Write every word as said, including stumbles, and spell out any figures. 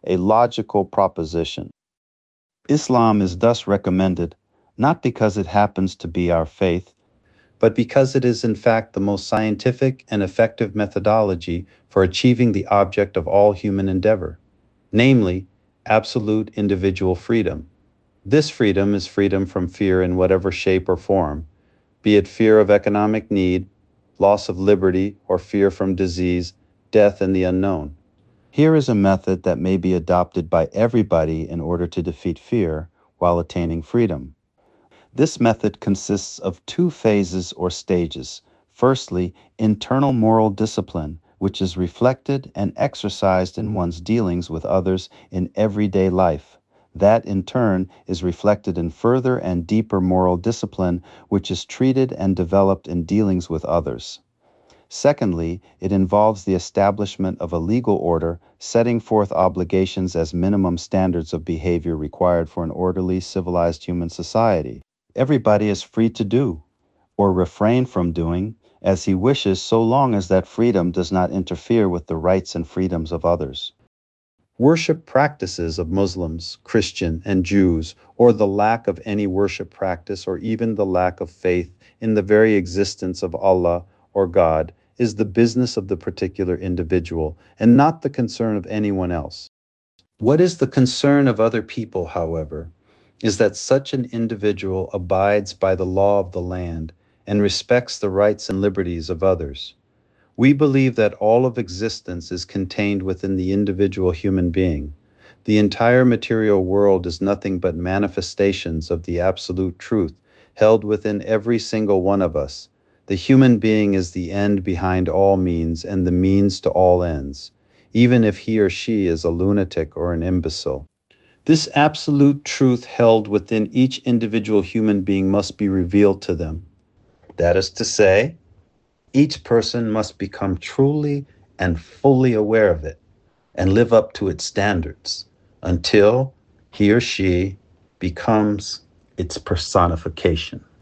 a logical proposition. Islam is thus recommended not because it happens to be our faith, but because it is in fact the most scientific and effective methodology for achieving the object of all human endeavor, namely, absolute individual freedom. This freedom is freedom from fear in whatever shape or form, be it fear of economic need, loss of liberty, or fear from disease, death, and the unknown. Here is a method that may be adopted by everybody in order to defeat fear while attaining freedom. This method consists of two phases or stages. Firstly, internal moral discipline, which is reflected and exercised in one's dealings with others in everyday life. That, in turn, is reflected in further and deeper moral discipline, which is treated and developed in dealings with others. Secondly, it involves the establishment of a legal order, setting forth obligations as minimum standards of behavior required for an orderly, civilized human society. Everybody is free to do, or refrain from doing, as he wishes, so long as that freedom does not interfere with the rights and freedoms of others. Worship practices of Muslims, Christian, and Jews, or the lack of any worship practice, or even the lack of faith in the very existence of Allah or God, is the business of the particular individual, and not the concern of anyone else. What is the concern of other people, however, is that such an individual abides by the law of the land and respects the rights and liberties of others. We believe that all of existence is contained within the individual human being. The entire material world is nothing but manifestations of the absolute truth held within every single one of us. The human being is the end behind all means and the means to all ends, even if he or she is a lunatic or an imbecile. This absolute truth held within each individual human being must be revealed to them. That is to say, each person must become truly and fully aware of it and live up to its standards until he or she becomes its personification.